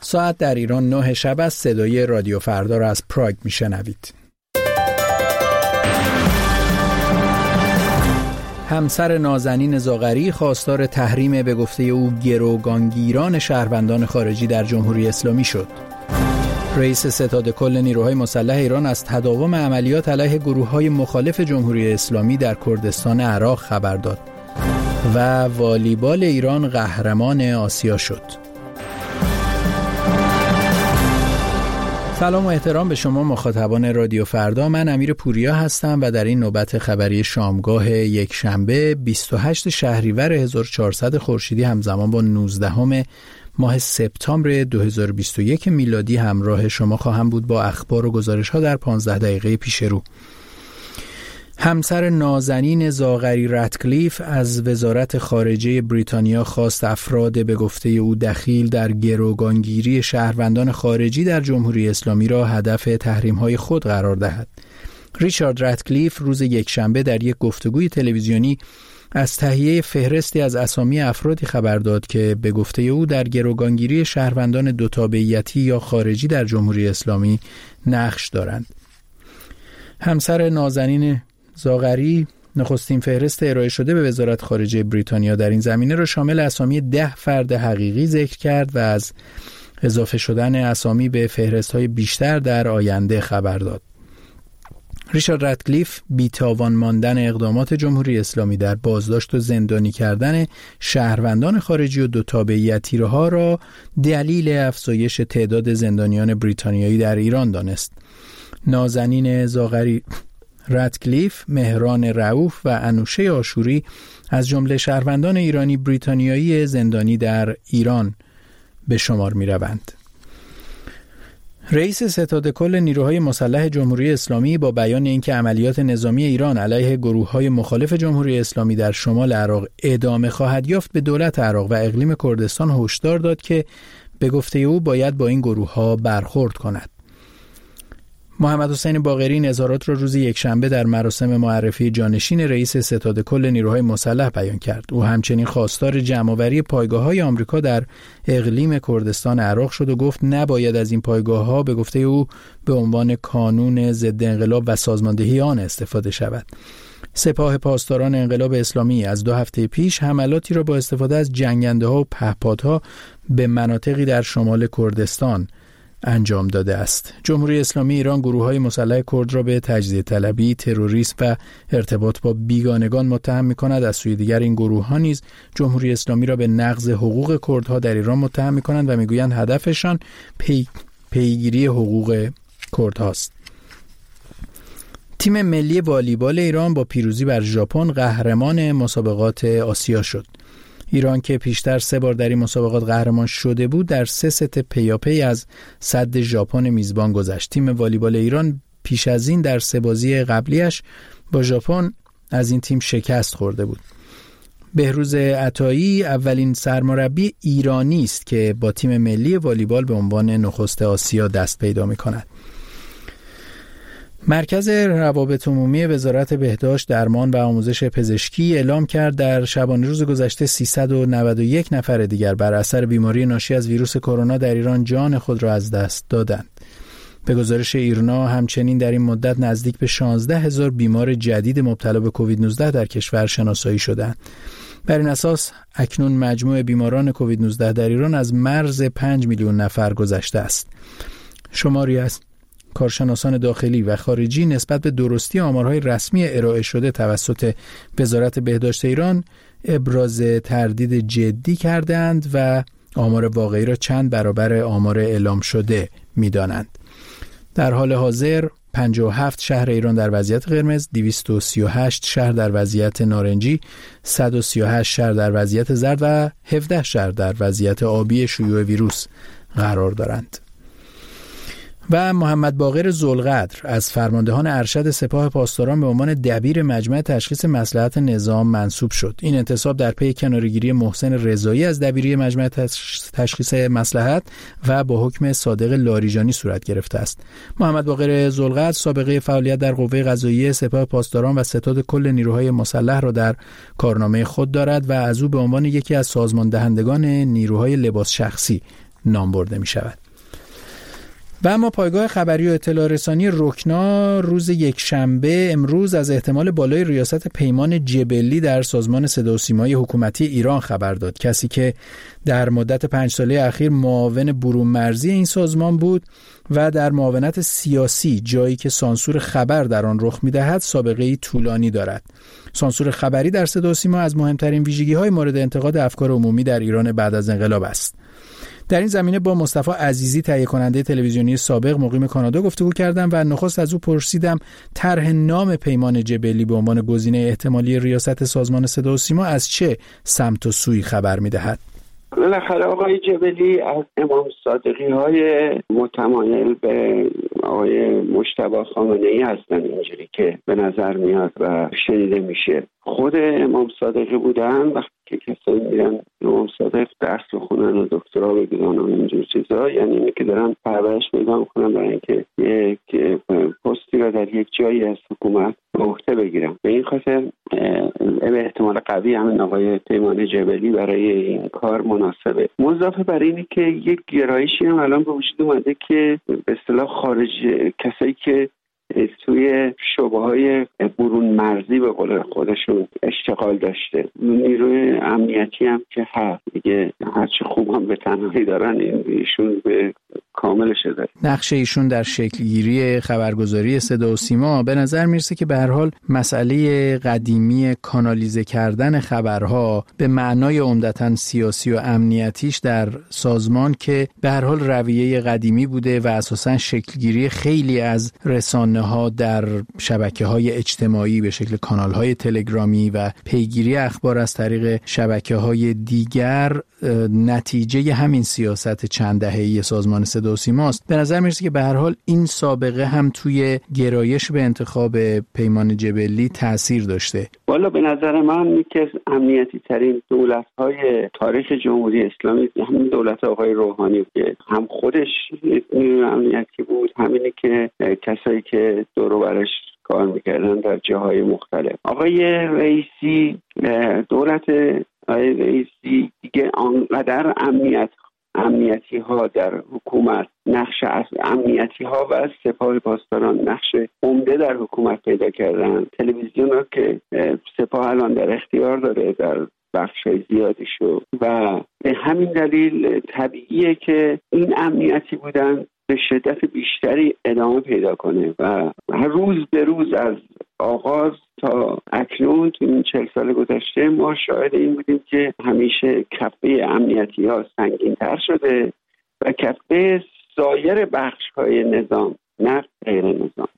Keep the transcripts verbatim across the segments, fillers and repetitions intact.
ساعت در ایران نه شب است. صدای رادیو فردا را از پراگ میشنوید. همسر نازنین زاغری خواستار تحریم به گفته او گروگانگیران شهروندان خارجی در جمهوری اسلامی شد. رئیس ستاد کل نیروهای مسلح ایران از تداوم عملیات علیه گروه‌های مخالف جمهوری اسلامی در کردستان عراق خبر داد و والیبال ایران قهرمان آسیا شد. سلام و احترام به شما مخاطبان رادیو فردا. من امیر پوریا هستم و در این نوبت خبری شامگاه یک شنبه بیست و هشتم شهریور هزار و چهارصد خورشیدی همزمان با نوزدهم ماه سپتامبر دو هزار و بیست و یک میلادی همراه شما خواهم بود با اخبار و گزارش‌ها در پانزده دقیقه پیش رو. همسر نازنین زاغری رتکلیف از وزارت خارجه بریتانیا خواست افراد به گفته او دخیل در گروگانگیری شهروندان خارجی در جمهوری اسلامی را هدف تحریم‌های خود قرار دهد. ریچارد رتکلیف روز یکشنبه در یک گفتگوی تلویزیونی از تهیه فهرستی از اسامی افرادی خبر داد که به گفته او در گروگانگیری شهروندان دو تابعیتی یا خارجی در جمهوری اسلامی نقش دارند. همسر نازنین زاغری نخستین فهرست ارائه شده به وزارت خارجه بریتانیا در این زمینه را شامل اسامی ده فرد حقیقی ذکر کرد و از اضافه شدن اسامی به فهرست‌های بیشتر در آینده خبر داد. ریچارد رتکلیف بی‌تاوان ماندن اقدامات جمهوری اسلامی در بازداشت و زندانی کردن شهروندان خارجی و دو تابعیتی ها را دلیل افزایش تعداد زندانیان بریتانیایی در ایران دانست. نازنین زاغری رتکلیف، مهران رؤوف و انوشه آشوری از جمله شهروندان ایرانی بریتانیایی زندانی در ایران به شمار می روند. رئیس ستاد کل نیروهای مسلح جمهوری اسلامی با بیان اینکه عملیات نظامی ایران علیه گروه‌های مخالف جمهوری اسلامی در شمال عراق ادامه خواهد یافت به دولت عراق و اقلیم کردستان هشدار داد که به گفته او باید با این گروه‌ها برخورد کند. محمد حسین باقری این اظهارات را روز یکشنبه در مراسم معرفی جانشین رئیس ستاد کل نیروهای مسلح بیان کرد. او همچنین خواستار جمع‌آوری پایگاه‌های آمریکا در اقلیم کردستان عراق شد و گفت نباید از این پایگاه‌ها به گفته او به عنوان کانون ضد انقلاب و سازماندهی آن استفاده شود. سپاه پاسداران انقلاب اسلامی از دو هفته پیش حملاتی را با استفاده از جنگنده‌ها و پهپادها به مناطقی در شمال کردستان انجام داده است. جمهوری اسلامی ایران گروه‌های مسلح کرد را به تجزیه طلبی، تروریسم و ارتباط با بیگانگان متهم می‌کند. از سوی دیگر این گروه‌ها نیز جمهوری اسلامی را به نقض حقوق کردها در ایران متهم می‌کنند و می‌گویند هدفشان پی... پیگیری حقوق کردهاست. تیم ملی والیبال ایران با پیروزی بر ژاپن قهرمان مسابقات آسیا شد. ایران که پیشتر سه بار در این مسابقات قهرمان شده بود در سه ست پیاپی از سد ژاپن میزبان گذشت. تیم والیبال ایران پیش از این در سه بازی قبلیش با ژاپن از این تیم شکست خورده بود. بهروز عطایی اولین سرمربی ایرانی است که با تیم ملی والیبال به عنوان نخست آسیا دست پیدا می‌کند. مرکز روابط عمومی وزارت بهداشت، درمان و آموزش پزشکی اعلام کرد در شبانه روز گذشته سیصد و نود و یک نفر دیگر بر اثر بیماری ناشی از ویروس کرونا در ایران جان خود را از دست دادند. به گزارش ایرنا همچنین در این مدت نزدیک به شانزده هزار بیمار جدید مبتلا به کووید نوزده در کشور شناسایی شدند. بر این اساس اکنون مجموع بیماران کووید نوزده در ایران از مرز پنج میلیون نفر گذشته است. شماری از کارشناسان داخلی و خارجی نسبت به درستی آمارهای رسمی ارائه شده توسط وزارت بهداشت ایران ابراز تردید جدی کردند و آمار واقعی را چند برابر آمار اعلام شده می‌دانند. در حال حاضر پنجاه و هفت شهر ایران در وضعیت قرمز، دویست و سی و هشت شهر در وضعیت نارنجی، صد و سی و هشت شهر در وضعیت زرد و هفده شهر در وضعیت آبی شیوع ویروس قرار دارند. و محمد باقر ذوالقدر از فرماندهان ارشد سپاه پاسداران به عنوان دبیر مجمع تشخیص مصلحت نظام منصوب شد. این انتصاب در پی کناره‌گیری محسن رضایی از دبیری مجمع تشخیص مصلحت و با حکم صادق لاریجانی صورت گرفته است. محمد باقر ذوالقدر سابقه فعالیت در قوه قضاییه سپاه پاسداران و ستاد کل نیروهای مسلح را در کارنامه خود دارد و از او به عنوان یکی از سازمان دهندگان نیروهای لباس شخصی نام برده می شود. و اما پایگاه خبری و اطلاع رسانی رکنا روز یکشنبه امروز از احتمال بالای ریاست پیمان جبلی در سازمان صدا و سیمای حکومتی ایران خبر داد. کسی که در مدت پنج ساله اخیر معاون برون مرزی این سازمان بود و در معاونت سیاسی، جایی که سانسور خبر در آن رخ می‌دهد، سابقه‌ای طولانی دارد. سانسور خبری در صدا و سیما از مهمترین ویژگی‌های مورد انتقاد افکار عمومی در ایران بعد از انقلاب است. در این زمینه با مصطفی عزیزی، تهیه کننده تلویزیونی سابق مقیم کانادا، گفتگو کردم و نخست از او پرسیدم طرح نام پیمان جبلی به عنوان گزینه احتمالی ریاست سازمان صدا و سیما از چه سمت و سوی خبر می‌دهد. بالاخره آقای جبلی از امام صادقی های متمایل به آقای مجتبی خامنه‌ای هستن، اینجوری که به نظر میاد و شنیده میشه. خود امام صادقی بودن وقتی که کسایی میرن امام صادق درس بخونن و دکترا بگیرن و اینجور چیزا، یعنی اینه که دارن پرورش پیدا میکنن برای اینکه یک پستی را در یک جایی از حکومت به عهده بگیرن. به این خاطر به احتمال قوی همین آقای پیمان جبلی برای این کار مناسبه. مضافه بر اینه که یک گرایشی هم الان به وجود اومده که به اصطلاح خارج کسایی که توی شعبه‌های برون مرزی به قول خودشون اشتغال داشته، نیروی امنیتی هم که هست دیگه، هرچی خوب هم به تنهایی دارن ایشون به کامل شده. نقش ایشون در شکلگیری خبرگزاری صدا و سیما به نظر میرسه که به هر حال مسئله قدیمی کانالیزه کردن خبرها به معنای عمدتاً سیاسی و امنیتیش در سازمان که به هر حال رویه قدیمی بوده و اساساً شکلگیری خیلی از رسانه ها در شبکه‌های اجتماعی به شکل کانال‌های تلگرامی و پیگیری اخبار از طریق شبکه‌های دیگر نتیجه همین سیاست چند دهه‌ای سازمان صدا و سیما است. به نظر میرسه که به هر حال این سابقه هم توی گرایش به انتخاب پیمان جبلی تأثیر داشته. والا به نظر من یکی از امنیتی ترین دولت‌های تاریخ جمهوری اسلامی همین دولت آقای روحانی که هم خودش نیروی امنیتی بود، همینی که کسایی که دور و برش کار میکردن در جاهای مختلف. آقای رئیسی، دولت آقای رئیسی دیگه آنقدر امنیت امنیتی ها در حکومت نقش از امنیتی ها و سپاه پاسداران نقش عمده در حکومت پیدا کردن. تلویزیون ها که سپاه الان در اختیار داره در بخشای زیادی شد و به همین دلیل طبیعیه که این امنیتی بودن به شدت بیشتری ادامه پیدا کنه و هر روز به روز از آغاز تا اکنون تو این چهل سال گذشته ما شاهد این بودیم که همیشه کفه امنیتی ها سنگین تر شده و کفه سایر بخش های نظام نه غیر نظام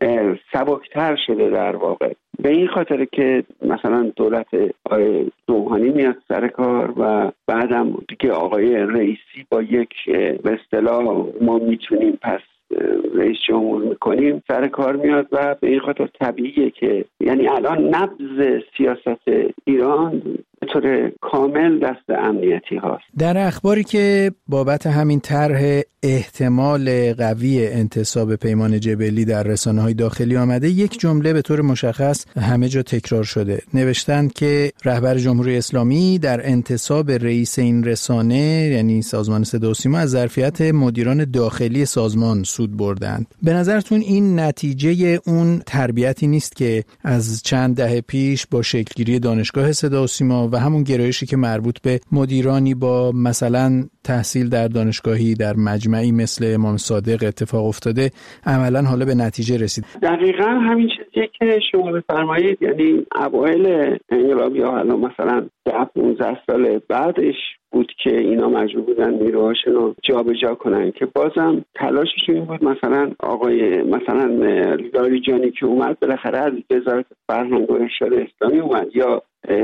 سبکتر شده در واقع. به این خاطر که مثلا دولت آقای روحانی میاد سر کار و بعدم دیگه آقای رئیسی با یک به اصطلاح ما میتونیم پس رئیس جمهور میکنیم سر کار میاد و به این خاطر طبیعیه که یعنی الان نبض سیاست ایران به طور کامل دست امنیتی هاست. در اخباری که بابت همین طرح احتمال قوی انتصاب پیمان جبلی در رسانه‌های داخلی آمده، یک جمله به طور مشخص همه جا تکرار شده. نوشتند که رهبر جمهوری اسلامی در انتصاب رئیس این رسانه یعنی سازمان صدا و سیما از ظرفیت مدیران داخلی سازمان سود بردند. به نظرتون این نتیجه اون تربیتی نیست که از چند دهه پیش با شکلگیری دانشگاه صدا و سیما و همون گرایشی که مربوط به مدیرانی با مثلا تحصیل در دانشگاهی در مجمعی مثل امام صادق اتفاق افتاده عملاً حالا به نتیجه رسید؟ دقیقاً همین چیزیه که شما بفرمایید. یعنی اوایل انقلاب یا حالا مثلا ده پانزده سال بعدش بود که اینا مجبور بودن نیروهاشون رو جابجا کنن که بازم تلاششون این بود. مثلا آقای مثلا لاریجانی که اومد بالاخره از وزارت فرهنگ و ارشاد اسلامی اومد یا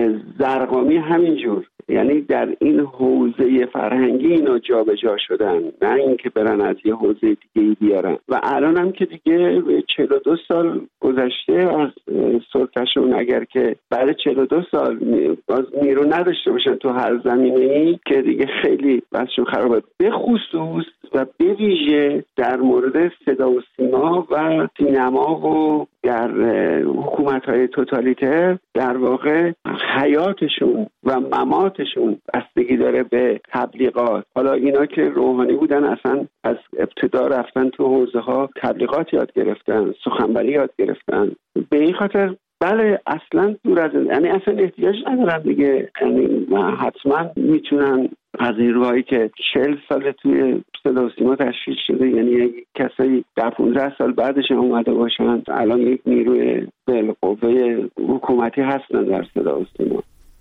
زرقامی همینجور، یعنی در این حوزه فرهنگی اینا جابجا شدن نه اینکه برن از یه حوزه دیگه بیارن و الان هم که دیگه چهل و دو سال گذشته از سلطه‌شون، اگر که بعد چهل و دو سال باز نیرو نداشته باشن تو هر زمینه‌ای که دیگه خیلی بسشون خرابه، به خصوص و به به ویژه در مورد صدا و سیما و سینما و در حکومت‌های توتالیتر در واقع حیاتشون و مماتشون بستگی داره به تبلیغات. حالا اینا که روحانی بودن اصلا از ابتدا رفتن تو حوزه‌ها تبلیغات یاد گرفتن، سخنوری یاد گرفتن. به این خاطر بله اصلا دور از این، یعنی اصلا احتیاج ندارن دیگه، یعنی حتما میتونن از نیروهایی که چهل سال توی صدا و سیما تشکیل شده، یعنی کسایی در پانزده سال بعدش اومده باشن، الان یک نیروی بالقوه حکومتی هستن در صدا و سیما.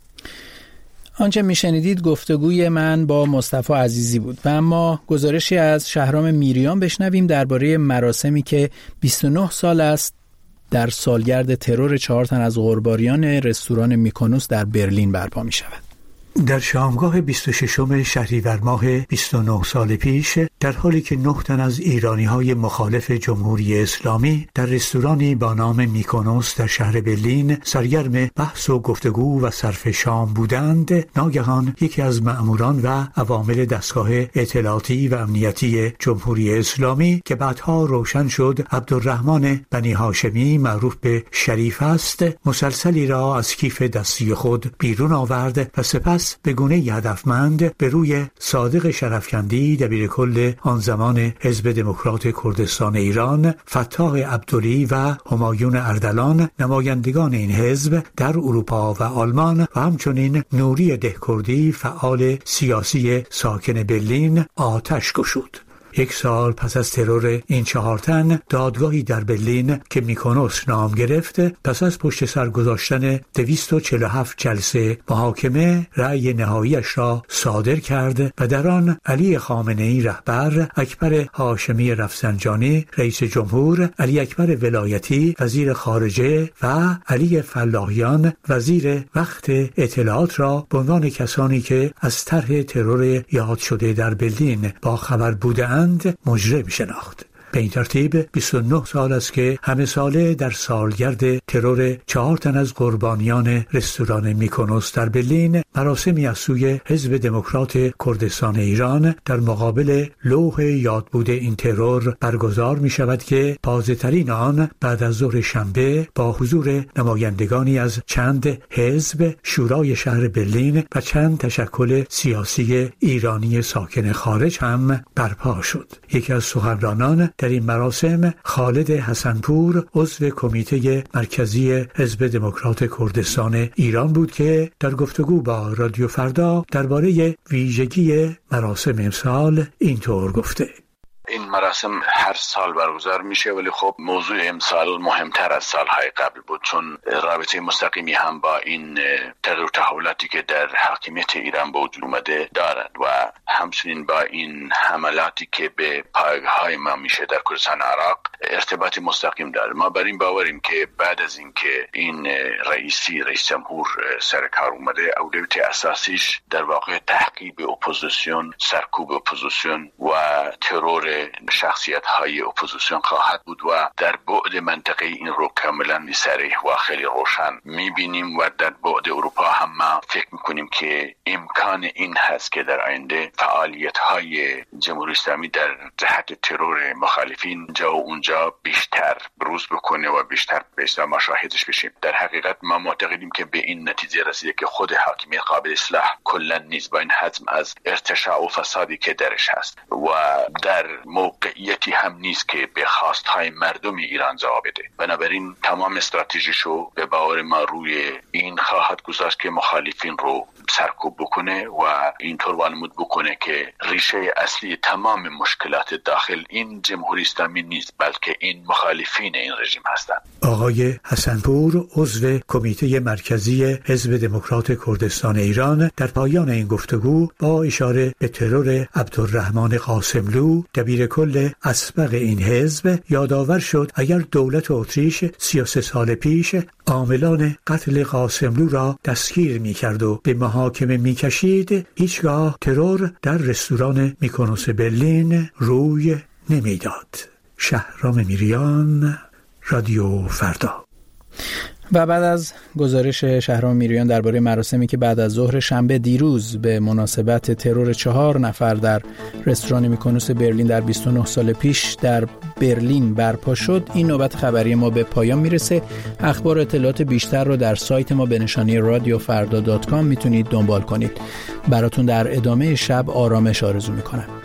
آنچه میشنیدید گفتگوی من با مصطفی عزیزی بود و اما گزارشی از شهرام میریان بشنویم درباره مراسمی که بیست و نه سال است در سالگرد ترور چهار تن از غرباریان رستوران میکونوس در برلین برپا می شود. در شامگاه بیست و ششم شهریور ماه بیست و نه سال پیش، در حالی که نه تن از ایرانی‌های مخالف جمهوری اسلامی در رستورانی با نام میکونوس در شهر برلین سرگرم بحث و گفتگو و صرف شام بودند، ناگهان یکی از مأموران و عوامل دستگاه اطلاعاتی و امنیتی جمهوری اسلامی که بعدها روشن شد عبدالرحمن بنی هاشمی معروف به شریف است، مسلسلی را از کیف دستی خود بیرون آورد و سپس به گونه هدفمند به روی صادق شرفکندی دبیر کل آن زمان حزب دموکرات کردستان ایران، فتاح عبدلی و همایون اردلان، نمایندگان این حزب در اروپا و آلمان و همچنین نوری دهکردی فعال سیاسی ساکن برلین آتش گشود. یک سال پس از ترور این چهار تن، دادگاهی در برلین که میکونوس نام گرفت، پس از پشت سر گذاشتن دویست و چهل و هفت جلسه محاکمه رأی نهاییش را صادر کرد و در آن علی خامنه‌ای رهبر، اکبر هاشمی رفسنجانی رئیس جمهور، علی اکبر ولایتی وزیر خارجه و علی فلاحیان وزیر وقت اطلاعات را به عنوان کسانی که از طرح ترور یاد شده در برلین با خبر بودند مجرم شناخت. به این ترتیب بیست و نه سال است که همه ساله در سالگرد ترور چهار تن از قربانیان رستوران میکونوس در برلین مراسمی از سوی حزب دموکرات کردستان ایران در مقابل لوح یاد بوده این ترور برگزار می شود که تازه‌ترین آن بعد از ظهر شنبه با حضور نمایندگانی از چند حزب، شورای شهر برلین و چند تشکل سیاسی ایرانی ساکن خارج هم برپا شد. یکی از سخنرانان در این مراسم خالد حسنپور عضو کمیته مرکزی حزب دموکرات کردستان ایران بود که در گفتگو با رادیو فردا درباره ویژگی مراسم امسال اینطور گفته: این مراسم هر سال برگزار میشه، ولی خب موضوع امسال مهمتر از سالهای قبل بود، چون رابطه مستقیمی هم با این تغییر و تحولاتی که در حاکمیت ایران به وجود اومده دارد و همچنین با این حملاتی که به پایگاه‌های ما میشه در کردستان عراق ارتباط مستقیم داره. ما بر این باوریم که بعد از اینکه این رئیسی رئیس جمهور سر کار اومده، اولویت اساسیش در واقع تحقیب اپوزیسیون، سرکوب اپوزیسیون و ترور شخصیت های اپوزیسیون خواهد بود و در بعد منطقه این رو کاملا صریح و خیلی روشن میبینیم و در بعد اروپا هم ما فکر میکنیم که امکان این هست که در آینده فعالیت های جمهوری اسلامی در جهت ترور مخالفین جا و اونجا بیشتر بروز بکنه و بیشتر به ما شاهدش بشیم. در حقیقت ما معتقدیم که به این نتیجه رسیده که خود حاکمیت قابل اصلاح کلا نیست با این حجم از ارتشاء و فسادی که درش هست و در موقعیتی هم نیست که به خواستهای مردم ایران جواب بده. بنابراین تمام استراتژیشو به باور ما روی این خواهد گذاشت که مخالفین رو سرکوب بکنه و اینطور وانمود بکنه که ریشه اصلی تمام مشکلات داخل این جمهوری اسلامی نیست، بلکه این مخالفین این رژیم هستند. آقای حسنپور عضو کمیته مرکزی حزب دموکرات کردستان ایران در پایان این گفتگو با اشاره به ترور عبدالرحمن قاسملو دبیر کل اسبق این حزب یادآور شد اگر دولت اتریش سی و سه سال پیش عاملان قتل قاسملو را دستگیر می‌کرد و به محاکمه می‌کشید، هیچگاه ترور در رستوران میکونوس برلین روی نمیداد. شهرام میریان، رادیو فردا. و بعد از گزارش شهرام میریان درباره مراسمی که بعد از ظهر شنبه دیروز به مناسبت ترور چهار نفر در رستوران میکونوس برلین در بیست و نه سال پیش در برلین برپا شد، این نوبت خبری ما به پایان میرسه. اخبار و اطلاعات بیشتر رو در سایت ما به نشانی رادیو فردا دات کام میتونید دنبال کنید. براتون در ادامه شب آرامش آرزو میکنم.